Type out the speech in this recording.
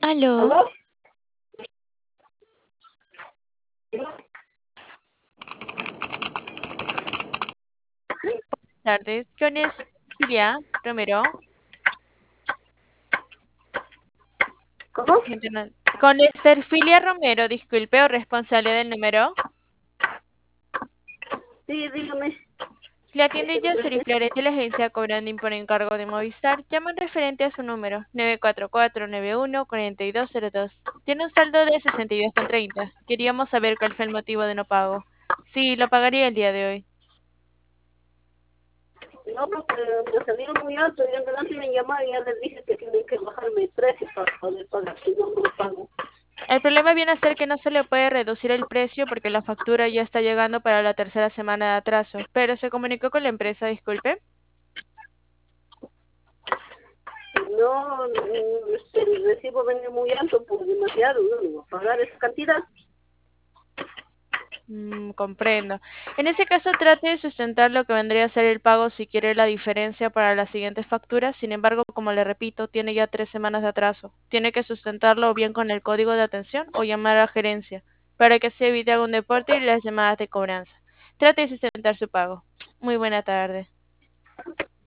Aló, ¿Aló? tardes. Con Estilia Romero, ¿Cómo? Con Esterfilia Romero, disculpe, o responsable del número. Sí, dígame. Le atiende Yosuri Flores de la agencia cobrando por encargo de Movistar. Llaman referente a su número 944914202. Tiene un saldo de 62,30. Queríamos saber cuál fue el motivo de no pago. Sí, lo pagaría el día de hoy. No, porque me salieron muy alto y en adelante me llamaron y ya les dije que tienen que bajarme el precio para poder pagar, si no, no lo pago. El problema viene a ser que no se le puede reducir el precio porque la factura ya está llegando para la tercera semana de atraso. Pero se comunicó con la empresa, disculpe. No, el recibo vende muy alto por demasiado, no, no voy a pagar esa cantidad. Comprendo. En ese caso, trate de sustentar lo que vendría a ser el pago si quiere la diferencia para las siguientes facturas. Sin embargo, como le repito, tiene ya 3 semanas de atraso. Tiene que sustentarlo o bien con el código de atención o llamar a gerencia para que se evite algún deporte y las llamadas de cobranza. Trate de sustentar su pago. Muy buena tarde.